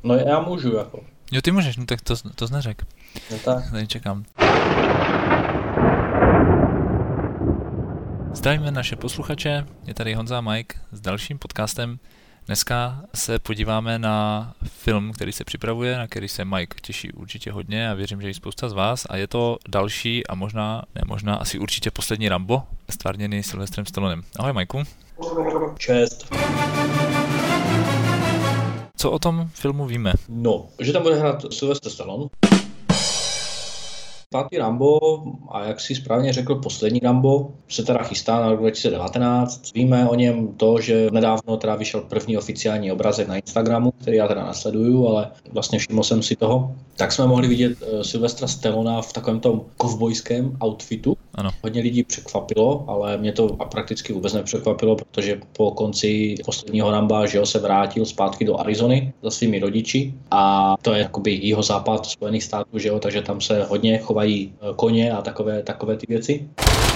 No já můžu jako. Jo, ty můžeš, no tak to neřek. No tak. Tady čekám. Zdravíme naše posluchače, je tady Honza a Mike s dalším podcastem. Dneska se podíváme na film, který se připravuje, na který se Mike těší určitě hodně a věřím, že i spousta z vás. A je to další a možná asi určitě poslední Rambo, stvárněný Sylvestrem Stallonem. Ahoj Majku. Čest. Co o tom filmu víme? No, že tam bude hrát Sylvester Stallone. Pátý Rambo, a jak si správně řekl, poslední Rambo, se teda chystá na rok 2019. Víme o něm to, že nedávno teda vyšel první oficiální obrazek na Instagramu, který já teda nasleduju, ale vlastně všiml jsem si toho. Tak jsme mohli vidět Sylvestra Stallona v takovém tom kovbojském outfitu. Ano. Hodně lidí překvapilo, ale mě to prakticky vůbec nepřekvapilo, protože po konci posledního Ramba, že se vrátil zpátky do Arizony za svými rodiči a to je jakoby jihozápad Spojených států, že jo, takže tam se hodně chovají koně a takové ty věci.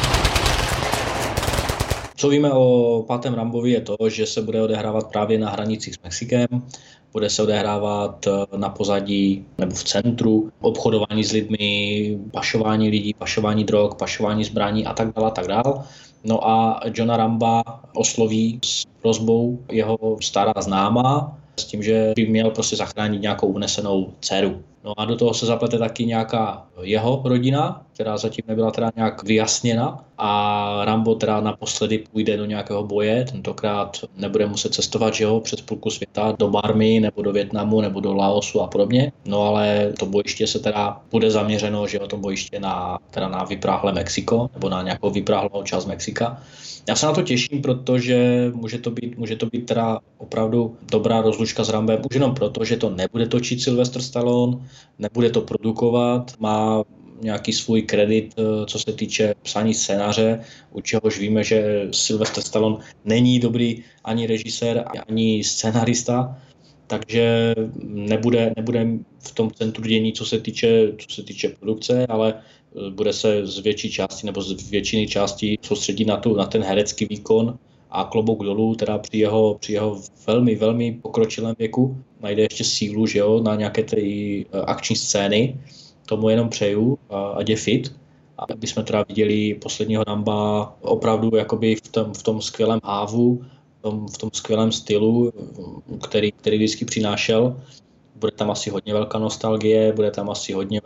Co víme o pátém Rambovi je to, že se bude odehrávat právě na hranicích s Mexikem, bude se odehrávat na pozadí nebo v centru obchodování s lidmi, pašování lidí, pašování drog, pašování zbraní a tak dále. No a Johna Ramba osloví s prosbou jeho stará známá s tím, že by měl prostě zachránit nějakou unesenou dceru. No a do toho se zaplete taky nějaká jeho rodina, která zatím nebyla teda nějak vyjasněna a Rambo teda naposledy půjde do nějakého boje, tentokrát nebude muset cestovat, že jo, přes půlku světa do Barmy nebo do Vietnamu nebo do Laosu a podobně, no ale to bojiště se teda bude zaměřeno, že jo, to bojiště na vypráhlé Mexiko nebo na nějakou vypráhlou část Mexika. Já se na to těším, protože může to být teda opravdu dobrá rozlučka s Rambem, už jenom proto, že to nebude točit Sylvester Stallone, nebude to produkovat, má nějaký svůj kredit, co se týče psaní scénáře, u čehož víme, že Sylvester Stallone není dobrý ani režisér, ani scenarista, takže nebude v tom centru dění, co se týče produkce, ale bude se z větší části nebo z většiny části soustředit na ten herecký výkon a klobouk dolů, teda při jeho velmi, velmi pokročilém věku najde ještě sílu, že jo, na nějaké ty akční scény. Tomu jenom přeju, ať je fit. A aby jsme teda viděli posledního Ramba opravdu jakoby v tom skvělém hávu, v tom skvělém stylu, který vždycky přinášel. Bude tam asi hodně velká nostalgie, bude tam asi hodně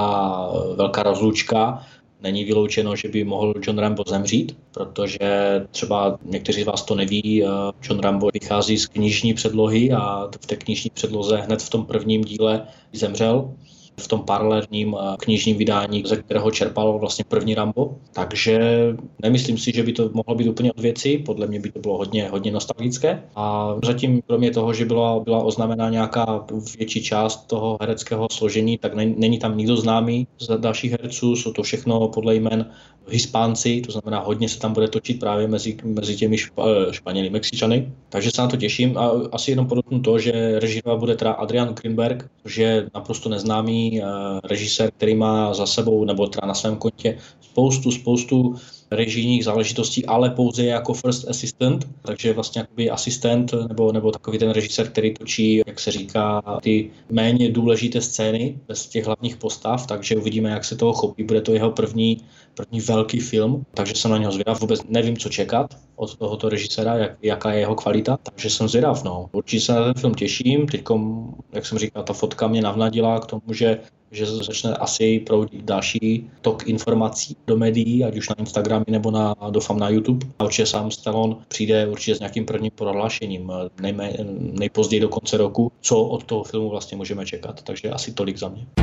velká rozlučka. Není vyloučeno, že by mohl John Rambo zemřít, protože třeba někteří z vás to neví, John Rambo vychází z knižní předlohy a v té knižní předloze hned v tom prvním díle zemřel. V tom paralelním knižním vydání, ze kterého čerpal vlastně první Rambo. Takže nemyslím si, že by to mohlo být úplně od věci, podle mě by to bylo hodně nostalgické. A zatím kromě toho, že byla oznámena nějaká větší část toho hereckého složení, tak není tam nikdo známý z dalších herců, jsou to všechno podle jmen Hispánci, to znamená hodně se tam bude točit právě mezi těmi Španěli, Mexičany. Takže se na to těším a asi jenom podotknu to, že režírovat bude teda Adrian Greenberg, což je naprosto neznámý režisér, který má za sebou nebo teda na svém kontě spoustu režijních záležitostí, ale pouze jako first assistant, takže vlastně jakoby asistent nebo takový ten režisér, který točí, jak se říká, ty méně důležité scény bez těch hlavních postav, takže uvidíme, jak se toho chopí. Bude to jeho první velký film, takže jsem na něho zvědav. Vůbec nevím, co čekat od tohoto režiséra, jaká je jeho kvalita, takže jsem zvědav. No. Určitě se na ten film těším. Teďkom, jak jsem říkal, ta fotka mě navnadila k tomu, že začne asi proudit další tok informací do médií, ať už na Instagramy nebo doufám na YouTube. A určitě sám Stallone přijde určitě s nějakým prvním prohlášením, nejpozději do konce roku, co od toho filmu vlastně můžeme čekat. Takže asi tolik za mě.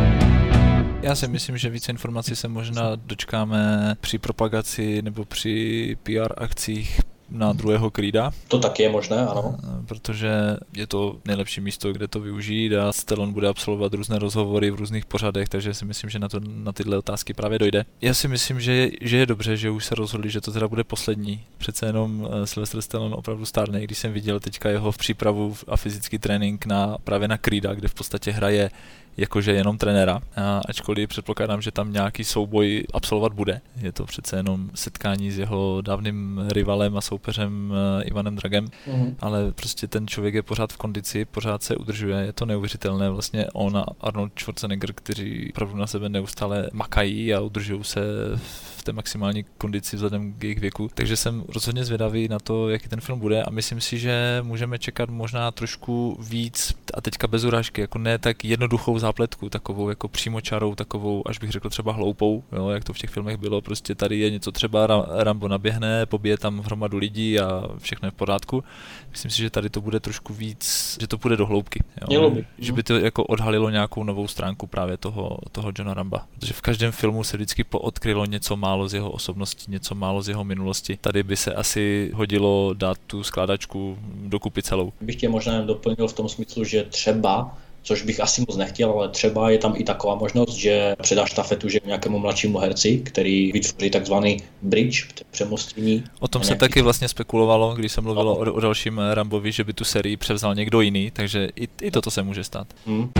Já si myslím, že více informací se možná dočkáme při propagaci nebo při PR akcích na druhého Creeda. To taky je možné, ano. Protože je to nejlepší místo, kde to využít a Stallone bude absolvovat různé rozhovory v různých pořadech, takže si myslím, že na tyhle otázky právě dojde. Já si myslím, že je dobře, že už se rozhodli, že to teda bude poslední. Přece jenom Sylvester Stallone opravdu stárne, když jsem viděl teďka jeho přípravu a fyzický trénink právě na Creeda, kde v podstatě hraje jakože jenom trenéra, ačkoliv předpokládám, že tam nějaký souboj absolvovat bude. Je to přece jenom setkání s jeho dávným rivalem a soupeřem Ivanem Dragem, ale prostě ten člověk je pořád v kondici, pořád se udržuje, je to neuvěřitelné. Vlastně on a Arnold Schwarzenegger, kteří opravdu na sebe neustále makají a udržují se v té maximální kondici vzhledem k jejich věku. Takže jsem rozhodně zvědavý na to, jaký ten film bude a myslím si, že můžeme čekat možná trošku víc a teďka bez urážky, jako ne tak jednoduchou zápletku, takovou jako přímočarou, takovou, až bych řekl třeba hloupou, jo, jak to v těch filmech bylo, prostě tady je něco třeba, Rambo naběhne, pobije tam hromadu lidí a všechno je v pořádku. Myslím si, že tady to bude trošku víc, že to půjde do hloubky, jo, že by to jako odhalilo nějakou novou stránku právě toho Johna Ramba, protože v každém filmu se vždycky poodkrylo něco málo z jeho osobnosti, něco málo z jeho minulosti. Tady by se asi hodilo dát tu skládačku dokupy celou. Bych tě možná doplnil v tom smyslu, že třeba, což bych asi moc nechtěl, ale třeba je tam i taková možnost, že předá štafetu že nějakému mladšímu herci, který vytvoří takzvaný bridge, přemostění. O tom se taky vlastně spekulovalo, když se mluvilo o dalším Rambovi, že by tu sérii převzal někdo jiný, takže i toto se může stát.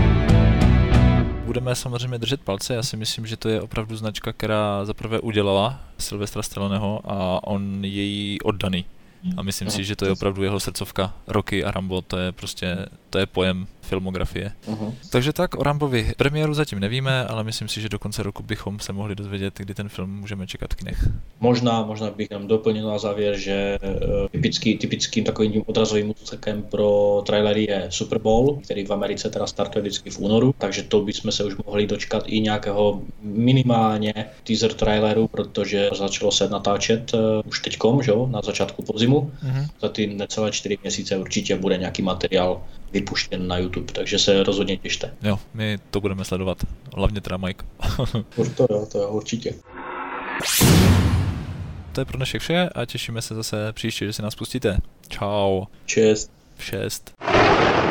Budeme samozřejmě držet palce, já si myslím, že to je opravdu značka, která zaprvé udělala Sylvestra Stalloneho a on je jí oddaný. A myslím si, že to je opravdu jeho srdcovka. Rocky a Rambo, to je pojem filmografie. Takže tak o Rambovi. Premiéru zatím nevíme, ale myslím si, že do konce roku bychom se mohli dozvědět, kdy ten film můžeme čekat v kinech. Možná bych nám doplnil na závěr, že typickým takovým odrazovým úsekem pro trailery je Super Bowl, který v Americe teda startuje vždycky v únoru, takže to bychom se už mohli dočkat i nějakého minimálně teaser traileru, protože začalo se natáčet už teďkom, že? Na začátku podzimu. Za ty necelé 4 měsíce určitě bude nějaký materiál vypuštěn na YouTube, takže se rozhodně těšte. Jo, my to budeme sledovat, hlavně teda Mike. To jo, určitě. To je pro dnešek vše a těšíme se zase příště, že si nás pustíte. Čau. Čest. V 6.